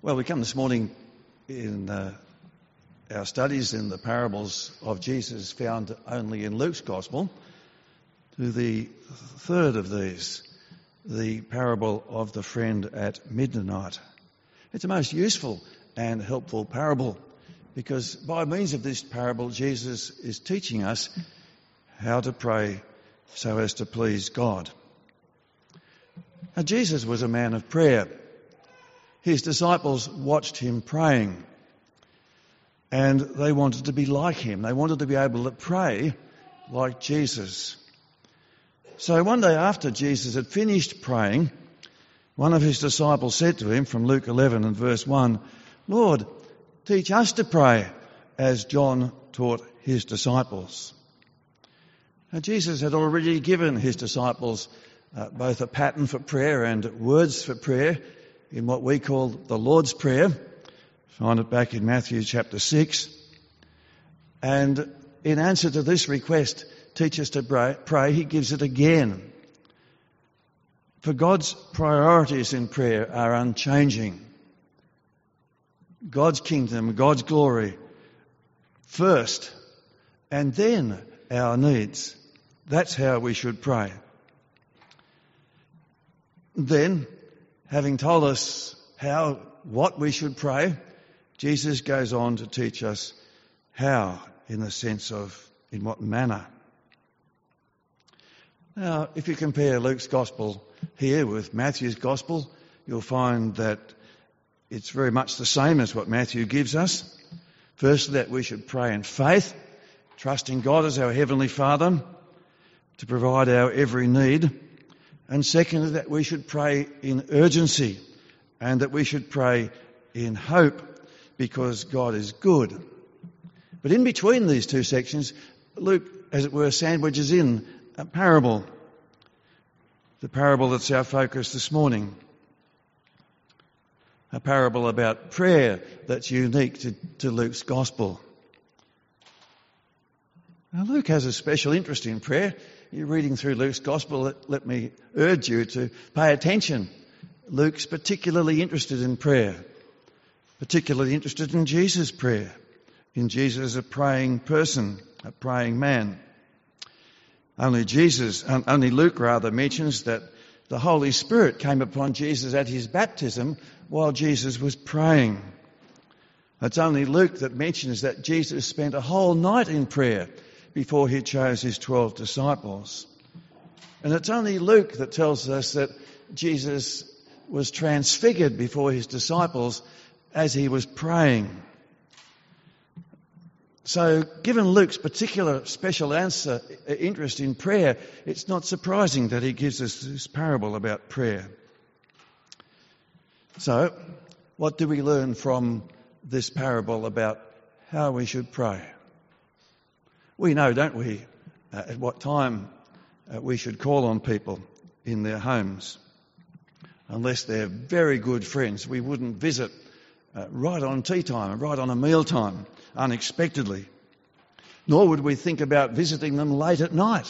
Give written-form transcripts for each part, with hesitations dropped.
Well, we come this morning in our studies in the parables of Jesus found only in Luke's Gospel to the third of these, the parable of the friend at midnight. It's a most useful and helpful parable because by means of this parable, Jesus is teaching us how to pray so as to please God. Now, Jesus was a man of prayer. His disciples watched him praying and they wanted to be like him. They wanted to be able to pray like Jesus. So one day after Jesus had finished praying, one of his disciples said to him from Luke 11 and verse 1, "Lord, teach us to pray as John taught his disciples." Now, Jesus had already given his disciples both a pattern for prayer and words for prayer in what we call the Lord's Prayer. Find it back in Matthew chapter 6. And in answer to this request, teach us to pray, he gives it again. For God's priorities in prayer are unchanging. God's kingdom, God's glory first, and then our needs. That's how we should pray. Then, having told us what we should pray, Jesus goes on to teach us how, in the sense of in what manner. Now, if you compare Luke's Gospel here with Matthew's Gospel, you'll find that it's very much the same as what Matthew gives us. Firstly, that we should pray in faith, trusting God as our Heavenly Father to provide our every need. And secondly, that we should pray in urgency and that we should pray in hope because God is good. But in between these two sections, Luke, as it were, sandwiches in a parable. The parable that's our focus this morning. A parable about prayer that's unique to Luke's Gospel. Now, Luke has a special interest in prayer. You're reading through Luke's Gospel, let me urge you to pay attention. Luke's particularly interested in prayer, particularly interested in Jesus' prayer, in Jesus as a praying person, a praying man. Only Luke mentions that the Holy Spirit came upon Jesus at his baptism while Jesus was praying. It's only Luke that mentions that Jesus spent a whole night in prayer before he chose his 12 disciples. And it's only Luke that tells us that Jesus was transfigured before his disciples as he was praying. So, given Luke's particular special interest in prayer, it's not surprising that he gives us this parable about prayer. So, what do we learn from this parable about how we should pray? We know, don't we, at what time we should call on people in their homes. Unless they're very good friends, we wouldn't visit right on tea time, right on a meal time, unexpectedly. Nor would we think about visiting them late at night.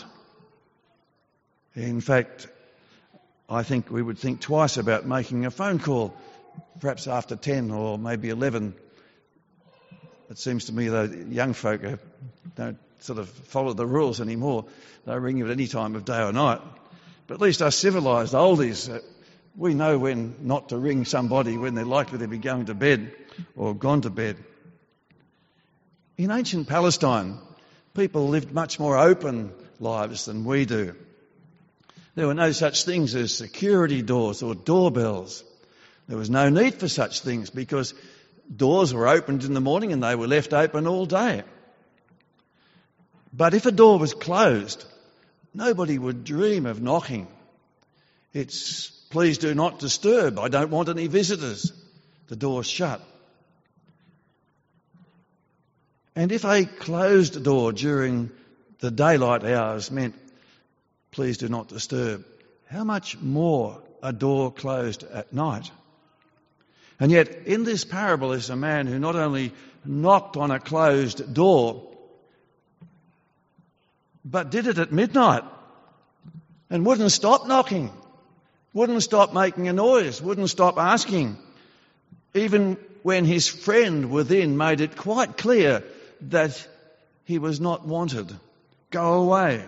In fact, I think we would think twice about making a phone call, perhaps after 10 or maybe 11. It seems to me that young folk don't sort of follow the rules anymore. They ring you at any time of day or night. But at least us civilised oldies, we know when not to ring somebody when they're likely to be going to bed or gone to bed. In ancient Palestine, people lived much more open lives than we do. There were no such things as security doors or doorbells. There was no need for such things because doors were opened in the morning and they were left open all day. But if a door was closed, nobody would dream of knocking. It's, "Please do not disturb. I don't want any visitors." The door's shut. And if a closed door during the daylight hours meant, "Please do not disturb," how much more a door closed at night? And yet, in this parable is a man who not only knocked on a closed door, but did it at midnight and wouldn't stop knocking, wouldn't stop making a noise, wouldn't stop asking, even when his friend within made it quite clear that he was not wanted. Go away.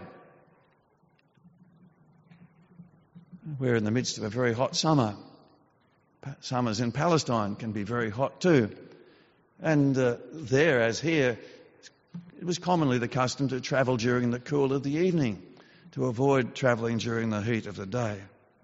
We're in the midst of a very hot summer. Summers in Palestine can be very hot too. And there, as here, it was commonly the custom to travel during the cool of the evening, to avoid travelling during the heat of the day.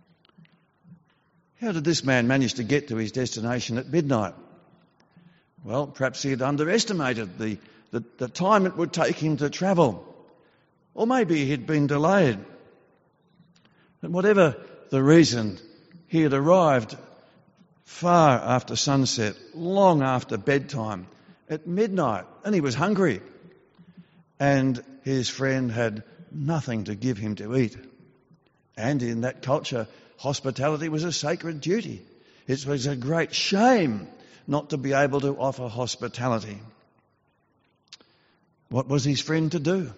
How did this man manage to get to his destination at midnight? Well, perhaps he had underestimated the time it would take him to travel. Or maybe he'd been delayed. But whatever the reason, he had arrived far after sunset, long after bedtime, at midnight, and he was hungry. And his friend had nothing to give him to eat. And in that culture, hospitality was a sacred duty. It was a great shame not to be able to offer hospitality. What was his friend to do?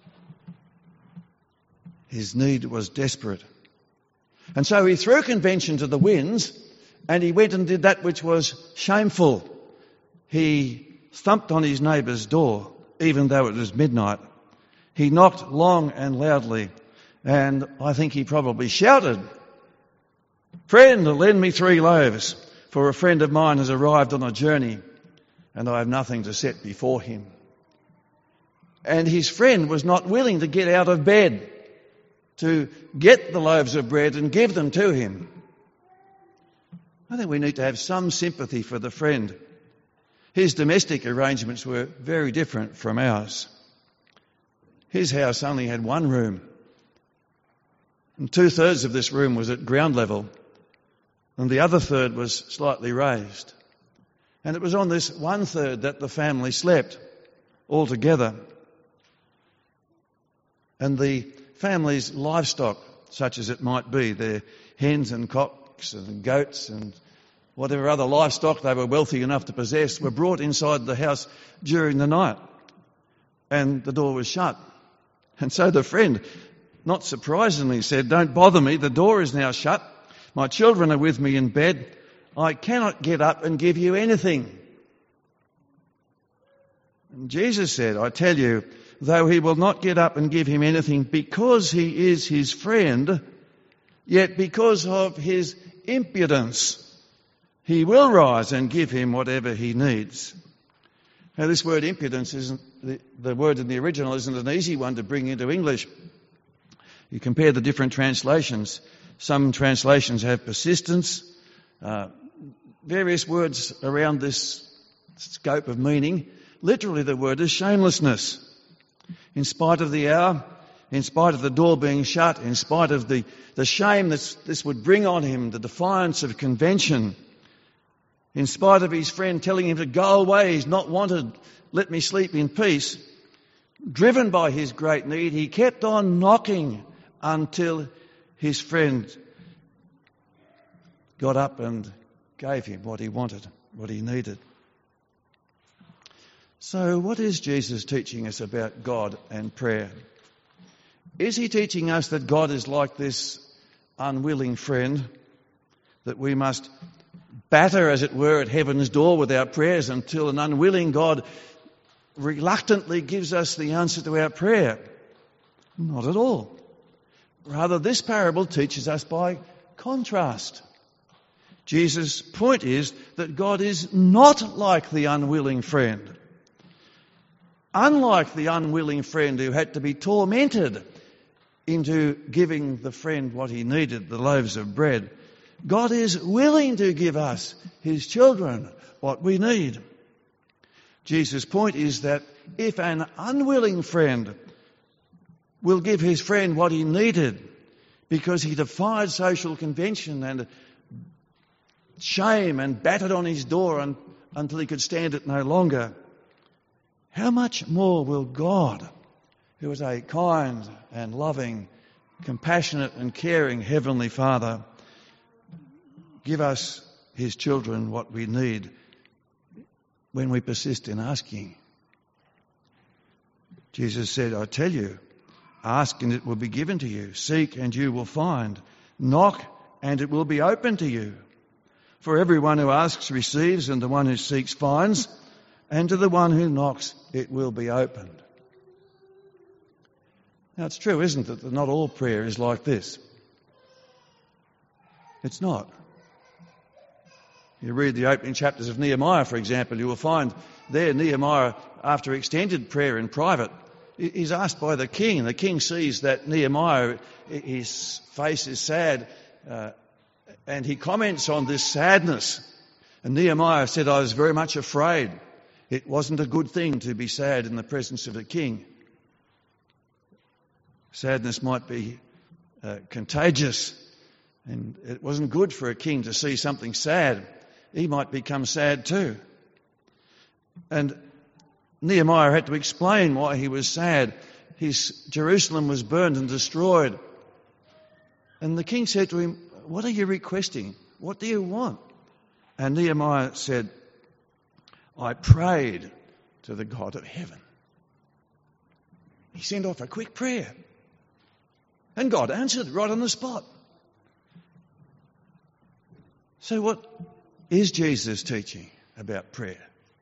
His need was desperate. And so he threw convention to the winds, and he went and did that which was shameful. He thumped on his neighbour's door, even though it was midnight. He knocked long and loudly, and I think he probably shouted, "Friend, lend me 3 loaves, for a friend of mine has arrived on a journey, and I have nothing to set before him." And his friend was not willing to get out of bed to get the loaves of bread and give them to him. I think we need to have some sympathy for the friend. His domestic arrangements were very different from ours. His house only had 1 room, and 2/3 of this room was at ground level, and the other third was slightly raised. And it was on this 1/3 that the family slept all together. And the family's livestock, such as it might be, their hens and cocks and goats and whatever other livestock they were wealthy enough to possess, were brought inside the house during the night. And the door was shut. And so the friend, not surprisingly, said, "Don't bother me, the door is now shut. My children are with me in bed. I cannot get up and give you anything." And Jesus said, "I tell you, though he will not get up and give him anything because he is his friend, yet because of his impudence, he will rise and give him whatever he needs." Now, this word impudence isn't, the word in the original isn't an easy one to bring into English. You compare the different translations. Some translations have persistence, various words around this scope of meaning. Literally, the word is shamelessness. In spite of the hour, in spite of the door being shut, in spite of the shame that this would bring on him, the defiance of convention, in spite of his friend telling him to go away, he's not wanted, let me sleep in peace, driven by his great need, he kept on knocking until his friend got up and gave him what he wanted, what he needed. So what is Jesus teaching us about God and prayer? Is he teaching us that God is like this unwilling friend, that we must batter, as it were, at heaven's door with our prayers until an unwilling God reluctantly gives us the answer to our prayer? Not at all. Rather, this parable teaches us by contrast. Jesus' point is that God is not like the unwilling friend. Unlike the unwilling friend who had to be tormented into giving the friend what he needed, the loaves of bread, God is willing to give us, his children, what we need. Jesus' point is that if an unwilling friend will give his friend what he needed because he defied social convention and shame and battered on his door until he could stand it no longer, how much more will God, who is a kind and loving, compassionate and caring Heavenly Father, give us, his children, what we need when we persist in asking? Jesus said, "I tell you, ask and it will be given to you. Seek and you will find. Knock and it will be open to you. For everyone who asks receives, and the one who seeks finds, and to the one who knocks it will be opened. Now it's true, isn't it, that not all prayer is like this? It's not. You read the opening chapters of Nehemiah, for example, you will find there Nehemiah, after extended prayer in private, is asked by the king, and the king sees that Nehemiah, his face is sad, and he comments on this sadness. And Nehemiah said, I was very much afraid. It wasn't a good thing to be sad in the presence of a king. Sadness might be contagious, and it wasn't good for a king to see something sad. He might become sad too. And Nehemiah had to explain why he was sad. His Jerusalem was burned and destroyed. And the king said to him, what are you requesting? What do you want? And Nehemiah said, I prayed to the God of heaven. He sent off a quick prayer. And God answered right on the spot. So what is Jesus teaching about prayer?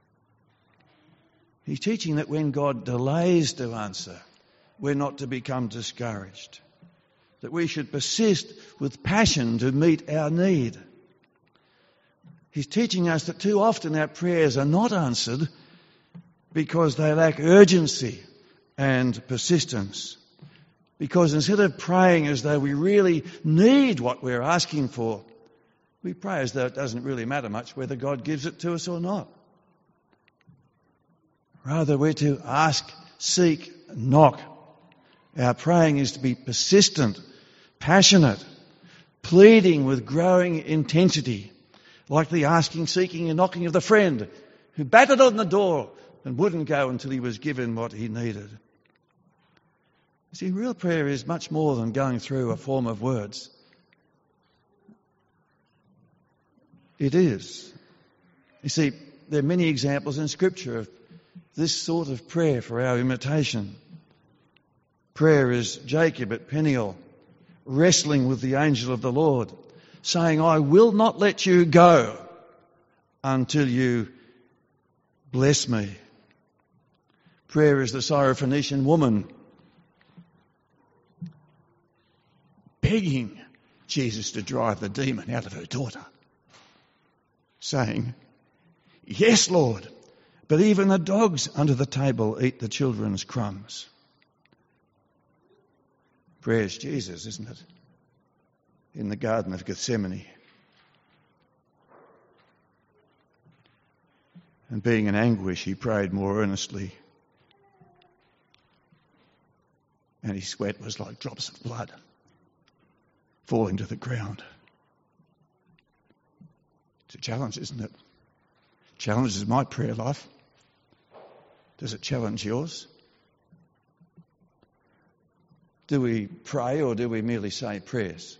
He's teaching that when God delays to answer, we're not to become discouraged. That we should persist with passion to meet our need. He's teaching us that too often our prayers are not answered because they lack urgency and persistence. Because instead of praying as though we really need what we're asking for, we pray as though it doesn't really matter much whether God gives it to us or not. Rather, we're to ask, seek, knock. Our praying is to be persistent, passionate, pleading with growing intensity, like the asking, seeking and knocking of the friend who battered on the door and wouldn't go until he was given what he needed. You see, real prayer is much more than going through a form of words. It is. You see, there are many examples in Scripture of this sort of prayer for our imitation. Prayer is Jacob at Peniel, wrestling with the angel of the Lord, saying, I will not let you go until you bless me. Prayer is the Syrophoenician woman begging Jesus to drive the demon out of her daughter, saying, yes, Lord, but even the dogs under the table eat the children's crumbs. Prayer's Jesus, isn't it? In the Garden of Gethsemane. And being in anguish, he prayed more earnestly. And his sweat was like drops of blood falling to the ground. It's a challenge, isn't it? Challenges my prayer life. Does it challenge yours? Do we pray or do we merely say prayers?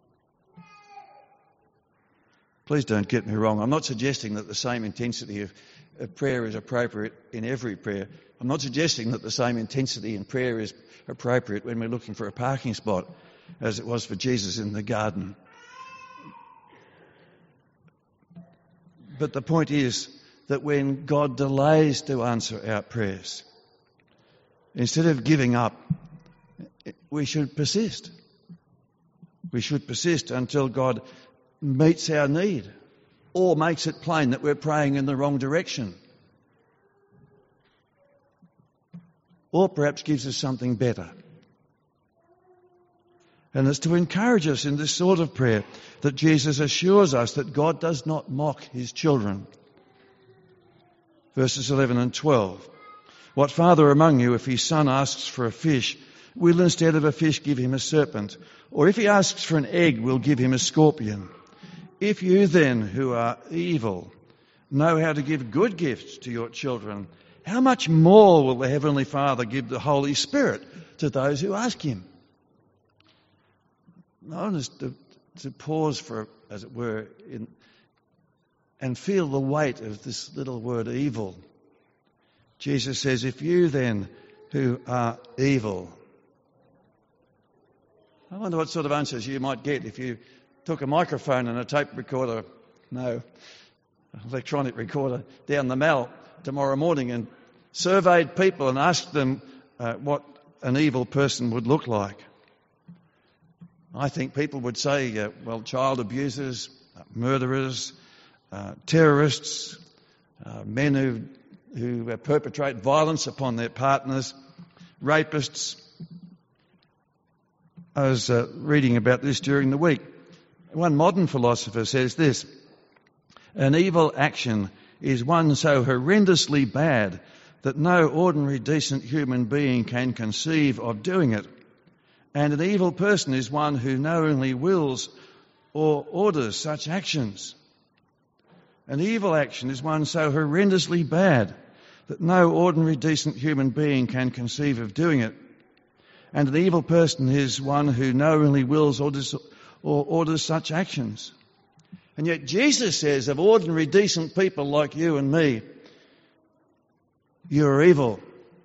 Please don't get me wrong. I'm not suggesting that the same intensity of prayer is appropriate in every prayer. I'm not suggesting that the same intensity in prayer is appropriate when we're looking for a parking spot as it was for Jesus in the garden. But the point is that when God delays to answer our prayers, instead of giving up, we should persist. We should persist until God meets our need or makes it plain that we're praying in the wrong direction. Or perhaps gives us something better. And it's to encourage us in this sort of prayer that Jesus assures us that God does not mock his children. Verses 11 and 12. What father among you, if his son asks for a fish, will instead of a fish give him a serpent? Or if he asks for an egg, will give him a scorpion? If you then, who are evil, know how to give good gifts to your children, how much more will the Heavenly Father give the Holy Spirit to those who ask him? I want us to pause for, as it were, and feel the weight of this little word evil. Jesus says, if you then, who are evil. I wonder what sort of answers you might get if you took a microphone and a tape recorder No, electronic recorder down the Mall tomorrow morning and surveyed people and asked them what an evil person would look like. I think people would say, child abusers, murderers, terrorists, men who perpetrate violence upon their partners, rapists. I was reading about this during the week. One modern philosopher says this: an evil action is one so horrendously bad that no ordinary decent human being can conceive of doing it. And an evil person is one who knowingly wills or orders such actions. An evil action is one so horrendously bad that no ordinary decent human being can conceive of doing it. And an evil person is one who knowingly wills or orders such actions. And yet Jesus says of ordinary decent people like you and me, you are evil.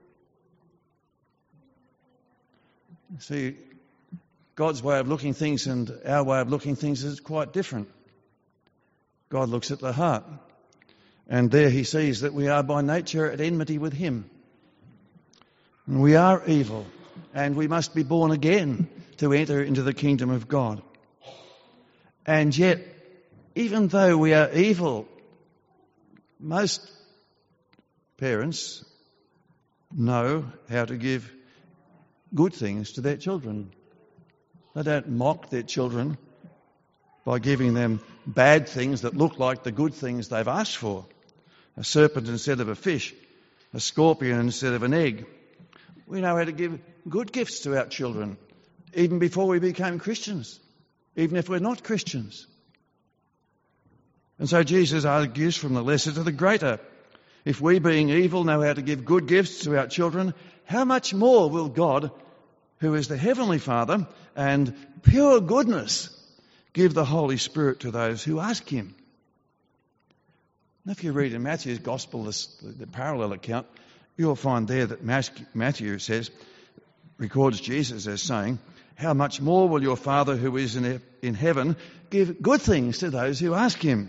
See, God's way of looking things and our way of looking things is quite different. God looks at the heart, and there he sees that we are by nature at enmity with him. And we are evil, and we must be born again to enter into the kingdom of God. And yet, even though we are evil, most parents know how to give good things to their children. They don't mock their children by giving them bad things that look like the good things they've asked for. A serpent instead of a fish, a scorpion instead of an egg. We know how to give good gifts to our children, even before we became Christians, even if we're not Christians. And so Jesus argues from the lesser to the greater. If we, being evil, know how to give good gifts to our children, how much more will God, who is the Heavenly Father and pure goodness, give the Holy Spirit to those who ask him? And if you read in Matthew's Gospel, the parallel account, you'll find there that Matthew records Jesus as saying, how much more will your Father who is in heaven give good things to those who ask him?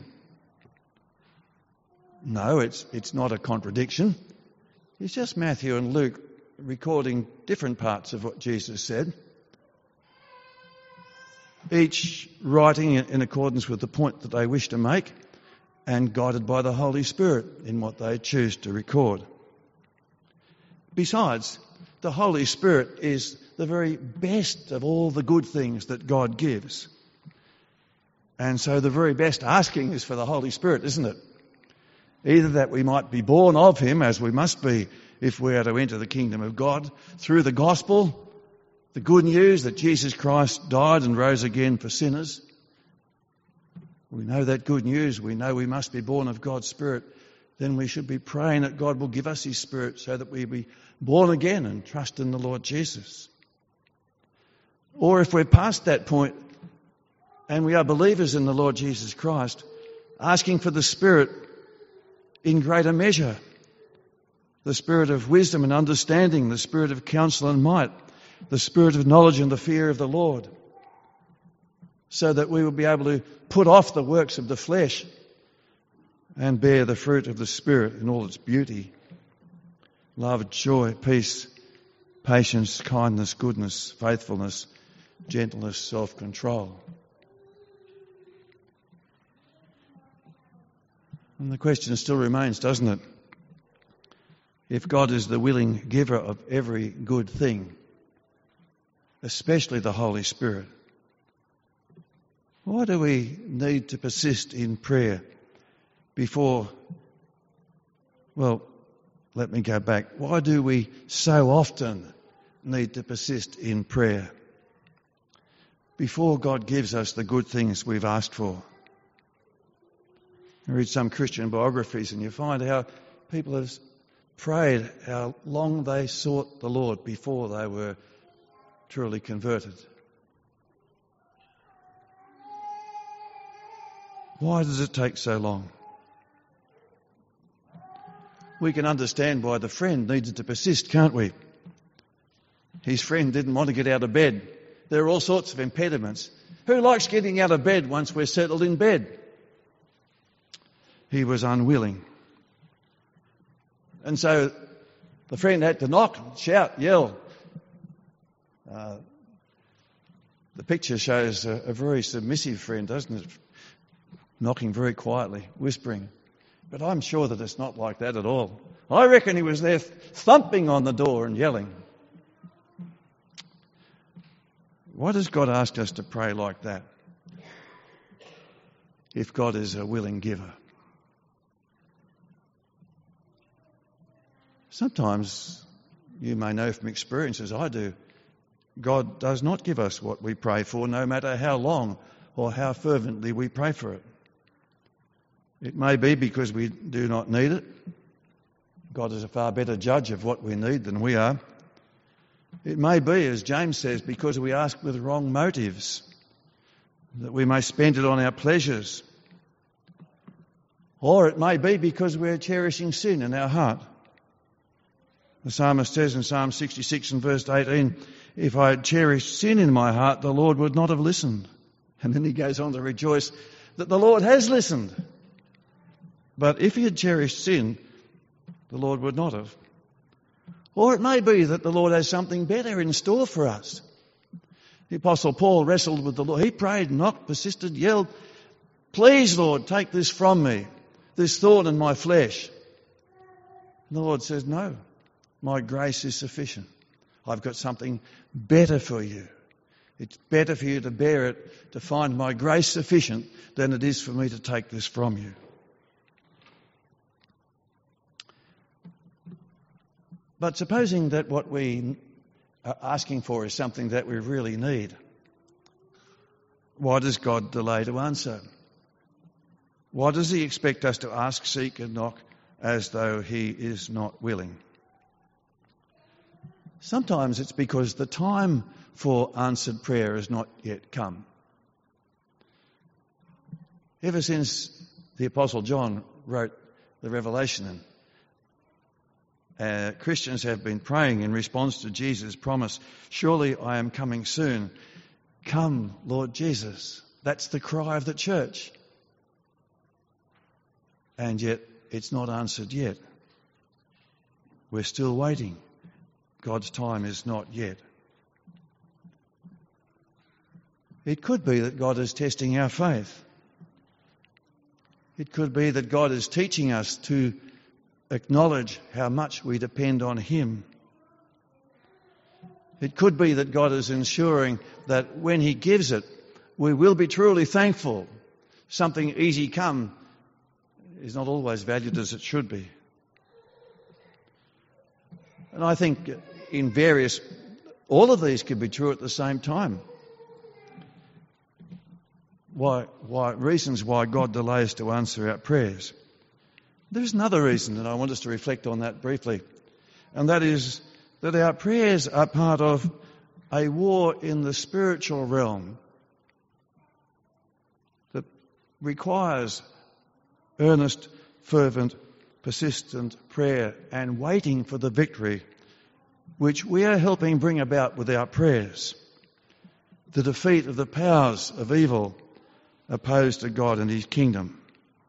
No, it's not a contradiction. It's just Matthew and Luke recording different parts of what Jesus said, each writing in accordance with the point that they wish to make and guided by the Holy Spirit in what they choose to record. Besides, the Holy Spirit is the very best of all the good things that God gives. And so the very best asking is for the Holy Spirit, isn't it? Either that we might be born of him, as we must be if we are to enter the kingdom of God, through the gospel, the good news that Jesus Christ died and rose again for sinners. We know that good news. We know we must be born of God's Spirit. Then we should be praying that God will give us his Spirit so that we be born again and trust in the Lord Jesus. Or if we're past that point and we are believers in the Lord Jesus Christ, asking for the Spirit in greater measure, the Spirit of wisdom and understanding, the Spirit of counsel and might, the Spirit of knowledge and the fear of the Lord, so that we will be able to put off the works of the flesh and bear the fruit of the Spirit in all its beauty: love, joy, peace, patience, kindness, goodness, faithfulness, gentleness, self-control. And the question still remains, doesn't it? If God is the willing giver of every good thing, especially the Holy Spirit, why do we need to persist in prayer before... Well, let me go back. Why do we so often need to persist in prayer before God gives us the good things we've asked for? I read some Christian biographies and you find how people have prayed how long they sought the Lord before they were truly converted. Why does it take so long? We can understand why the friend needed to persist, can't we? His friend didn't want to get out of bed. There are all sorts of impediments. Who likes getting out of bed once we're settled in bed? he was unwilling. And so the friend had to knock, shout, yell. The picture shows a very submissive friend, doesn't it? Knocking very quietly, whispering. But I'm sure that it's not like that at all. I reckon he was there thumping on the door and yelling. Why does God ask us to pray like that if God is a willing giver? Sometimes, you may know from experience, as I do, God does not give us what we pray for, no matter how long or how fervently we pray for it. It may be because we do not need it. God is a far better judge of what we need than we are. It may be, as James says, because we ask with wrong motives, that we may spend it on our pleasures. Or it may be because we're cherishing sin in our heart. The psalmist says in Psalm 66 and verse 18, if I had cherished sin in my heart, the Lord would not have listened. And then he goes on to rejoice that the Lord has listened. But if he had cherished sin, the Lord would not have. Or it may be that the Lord has something better in store for us. The Apostle Paul wrestled with the Lord. He prayed, knocked, persisted, yelled, please, Lord, take this from me, this thorn in my flesh. And the Lord says, no, my grace is sufficient. I've got something better for you. It's better for you to bear it, to find my grace sufficient, than it is for me to take this from you. But supposing that what we are asking for is something that we really need, why does God delay to answer? Why does he expect us to ask, seek and knock as though he is not willing? Sometimes it's because the time for answered prayer has not yet come. Ever since the Apostle John wrote the Revelation, Christians have been praying in response to Jesus' promise, surely I am coming soon. Come, Lord Jesus. That's the cry of the church. And yet it's not answered yet. We're still waiting. God's time is not yet. It could be that God is testing our faith. It could be that God is teaching us to acknowledge how much we depend on him. It could be that God is ensuring that when he gives it, we will be truly thankful. Something easy come is not always valued as it should be. And I think all of these could be true at the same time. Reasons why God delays to answer our prayers. There's another reason, and I want us to reflect on that briefly, and that is that our prayers are part of a war in the spiritual realm that requires earnest, fervent, persistent prayer and waiting for the victory which we are helping bring about with our prayers, the defeat of the powers of evil opposed to God and his kingdom.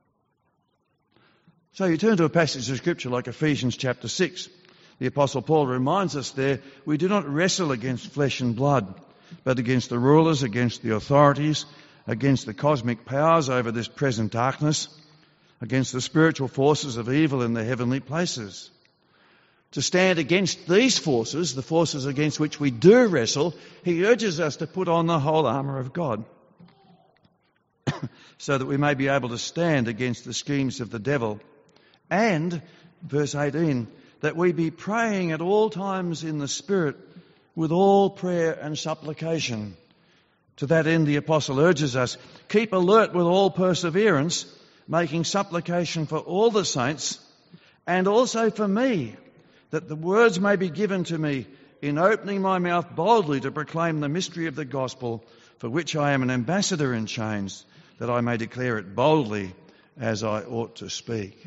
So you turn to a passage of Scripture like Ephesians chapter 6. The Apostle Paul reminds us there, we do not wrestle against flesh and blood, but against the rulers, against the authorities, against the cosmic powers over this present darkness, against the spiritual forces of evil in the heavenly places. To stand against these forces, the forces against which we do wrestle, he urges us to put on the whole armour of God so that we may be able to stand against the schemes of the devil. And, verse 18, that we be praying at all times in the Spirit with all prayer and supplication. To that end, the Apostle urges us, keep alert with all perseverance, making supplication for all the saints, and also for me, that the words may be given to me in opening my mouth boldly to proclaim the mystery of the gospel, for which I am an ambassador in chains, that I may declare it boldly as I ought to speak.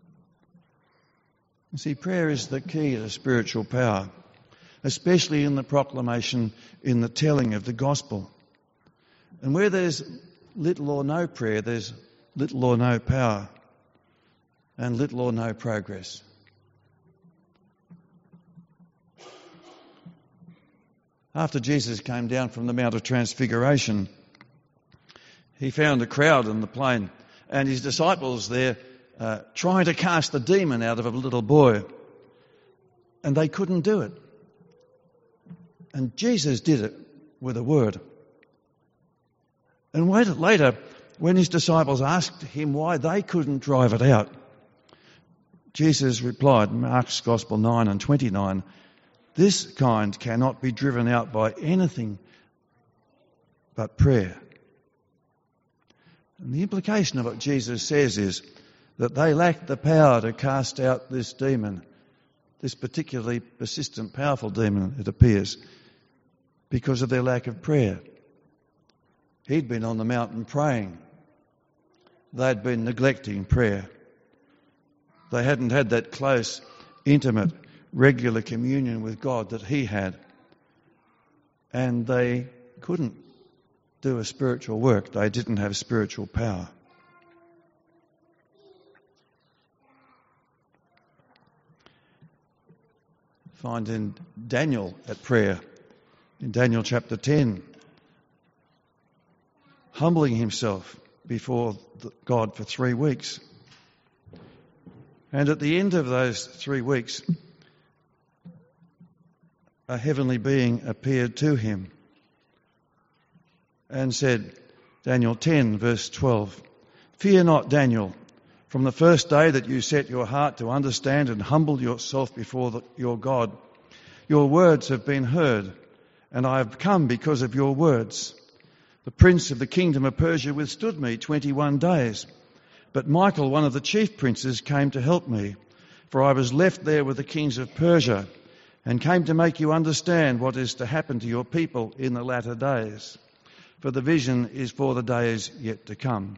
You see, prayer is the key to spiritual power, especially in the proclamation, in the telling of the gospel. And where there's little or no prayer, there's little or no power. and little or no progress. After Jesus came down from the Mount of Transfiguration, he found a crowd in the plain and his disciples there trying to cast the demon out of a little boy. And they couldn't do it. And Jesus did it with a word. And later, when his disciples asked him why they couldn't drive it out, Jesus replied, Mark's Gospel 9 and 29, "This kind cannot be driven out by anything but prayer." And the implication of what Jesus says is that they lacked the power to cast out this demon, this particularly persistent, powerful demon, it appears, because of their lack of prayer. He'd been on the mountain praying. They'd been neglecting prayer. They hadn't had that close, intimate, regular communion with God that he had. And they couldn't do a spiritual work. They didn't have spiritual power. Find in Daniel at prayer, in Daniel chapter 10, humbling himself before God for 3 weeks. And at the end of those 3 weeks, a heavenly being appeared to him and said, Daniel 10 verse 12, "Fear not, Daniel, from the first day that you set your heart to understand and humble yourself before your God, your words have been heard, and I have come because of your words. The prince of the kingdom of Persia withstood me 21 days, but Michael, one of the chief princes, came to help me, for I was left there with the kings of Persia, and came to make you understand what is to happen to your people in the latter days. For the vision is for the days yet to come."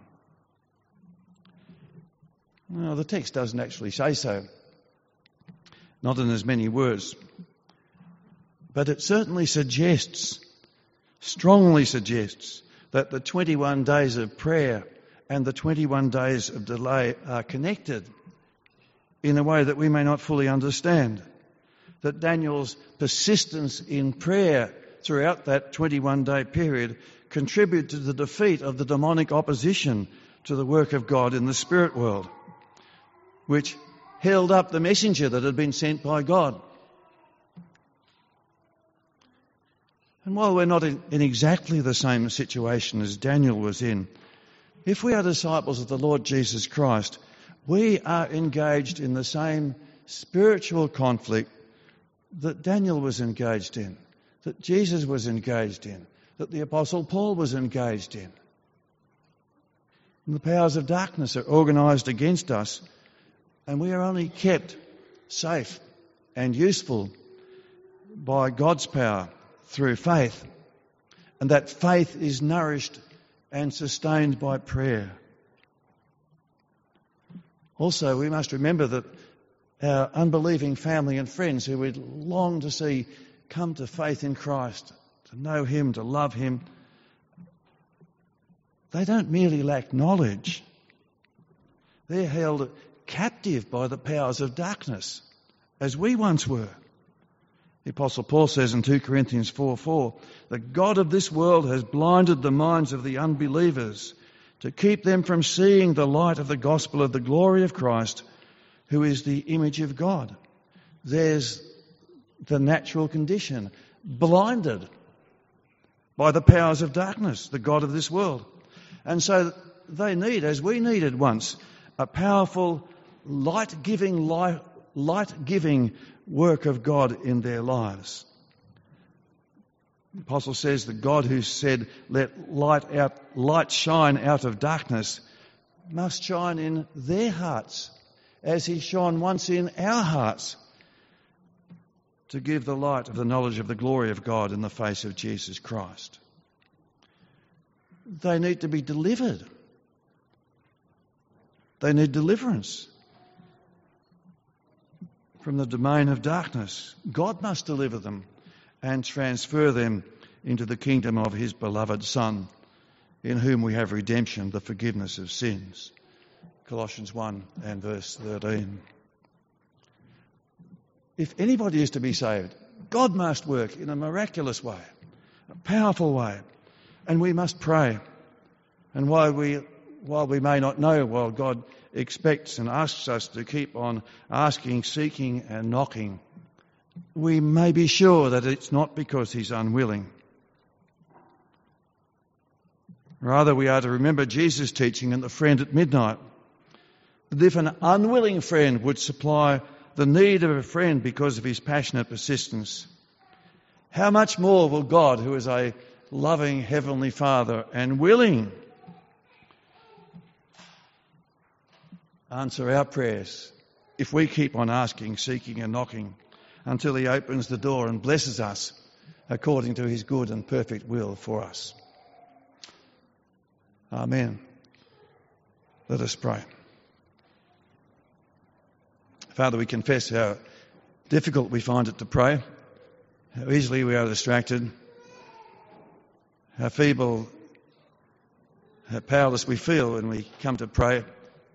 Well, the text doesn't actually say so, not in as many words, but it certainly suggests, strongly suggests, that the 21 days of prayer and the 21 days of delay are connected in a way that we may not fully understand. That Daniel's persistence in prayer throughout that 21-day period contributed to the defeat of the demonic opposition to the work of God in the spirit world, which held up the messenger that had been sent by God. And while we're not in exactly the same situation as Daniel was in, if we are disciples of the Lord Jesus Christ, we are engaged in the same spiritual conflict that Daniel was engaged in, that Jesus was engaged in, that the Apostle Paul was engaged in. And the powers of darkness are organised against us, and we are only kept safe and useful by God's power through faith. And that faith is nourished and sustained by prayer. Also, we must remember that our unbelieving family and friends who we'd long to see come to faith in Christ, to know him, to love him, they don't merely lack knowledge. They're held captive by the powers of darkness, as we once were. The Apostle Paul says in 2 Corinthians 4:4, "The God of this world has blinded the minds of the unbelievers to keep them from seeing the light of the gospel of the glory of Christ, who is the image of God." There's the natural condition, blinded by the powers of darkness, the God of this world. And so they need, as we needed once, a powerful, light-giving work of God in their lives. The Apostle says the God who said, "Let light shine out of darkness," must shine in their hearts as he shone once in our hearts, to give the light of the knowledge of the glory of God in the face of Jesus Christ. They need to be delivered. They need deliverance from the domain of darkness. God must deliver them and transfer them into the kingdom of his beloved Son, in whom we have redemption, the forgiveness of sins. Colossians 1 and verse 13. If anybody is to be saved, God must work in a miraculous way, a powerful way, and we must pray. And while we may not know, while God expects and asks us to keep on asking, seeking and knocking, we may be sure that it's not because he's unwilling. Rather, we are to remember Jesus' teaching in the friend at midnight, that if an unwilling friend would supply the need of a friend because of his passionate persistence, how much more will God, who is a loving Heavenly Father and willing, answer our prayers if we keep on asking, seeking and knocking until he opens the door and blesses us according to his good and perfect will for us. Amen. Let us pray. Father, we confess how difficult we find it to pray, how easily we are distracted, how feeble, how powerless we feel when we come to pray,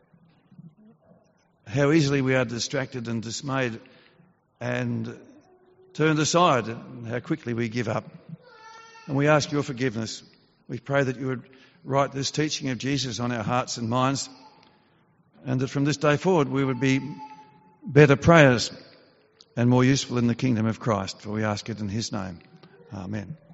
how easily we are distracted and dismayed and turned aside, and how quickly we give up. And we ask your forgiveness. We pray that you would write this teaching of Jesus on our hearts and minds, and that from this day forward we would be better prayers and more useful in the kingdom of Christ. For we ask it in his name. Amen.